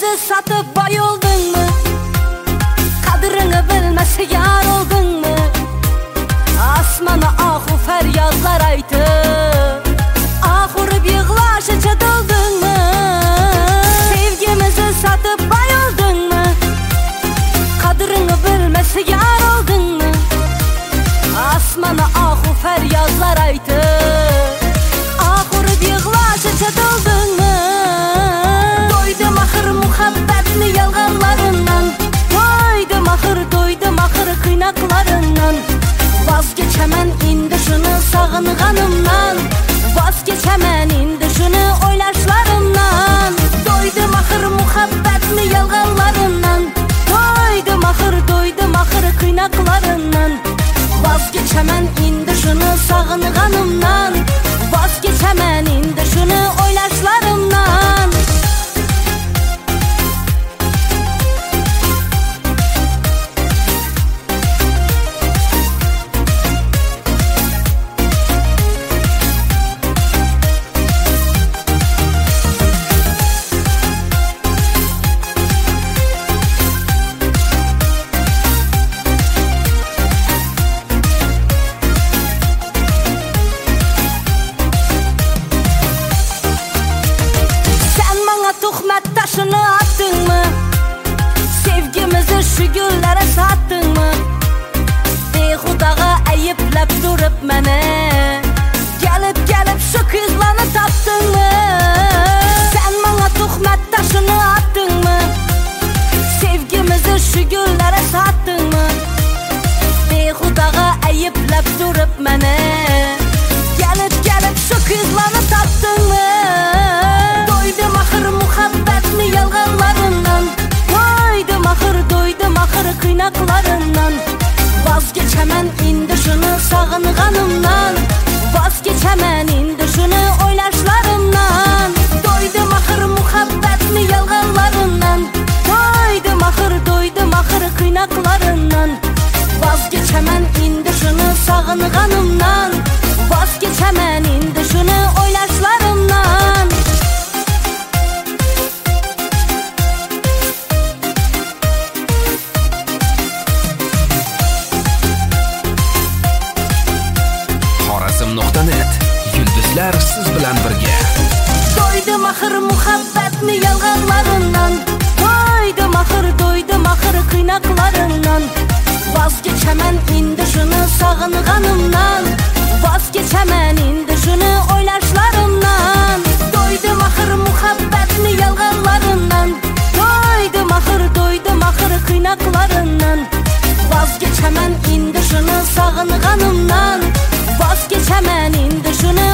Sevgimizi satıp bay oldun mu? Kadrini bilmesi yar oldun mu? Asmana ahu feryatlar aytı, ahurib yığlaşı çatıldın mı? Sevgimizi satıp bay oldun mu? Kadrini bilmesi yar oldun mu? Asmana ahu feryatlar aytı, ahurib yığlaşı çatıldın mı? Doydum ahır muhabbetli yalganlarından, doydum ahır kıynaklarından. Vazgeçemem indi şunu sağınğanımdan, vazgeçemem indi şunu oylaşlarımdan. Doydum ahır muhabbetli yalganlarından, doydum ahır kıynaklarından. Vazgeçemem indi şunu sağınğanımdan, vazgeçemem indi şunu oylaşlarımdan. Tuhmet taşını attın mı? Sevgimizi şu güllere sattın mı? Behudağa eyiplep durup mene, gelip şu kızlanı taptın mı? Sen bana tuhmet taşını attın mı? Sevgimizi şu güllere sattın mı? Behudağa eyiplep durup mene, gelip şu kızlanı taptın mı? Doydum ahır muhabbetli yalganlarından, doydum ahır kıynaklarından. Vazgeçemem indi şunu sağınğanımdan, vazgeçemem indi şunu oylaşlarımdan. Doydum ahır muhabbetli yalganlarından, doydum ahır kıynaklarından. Vazgeçemem indi şunu sağınğanımdan, vazgeçemem indi şunu oylaşlarımdan. Xorazm.net yulduzlar siz bilan birga. Doydum ahır muhabbetli yalganlarından, doydum ahır kıynaklarından. Vazgeçemem indi şunu sağınğanımdan, vazgeçemem indi şunu oylaşlarımdan. Doydum ahır muhabbetli yalganlarından, doydum ahır kıynaklarından. Vazgeçemem indi şunu sağınğanımdan, vazgeçemem indi şunu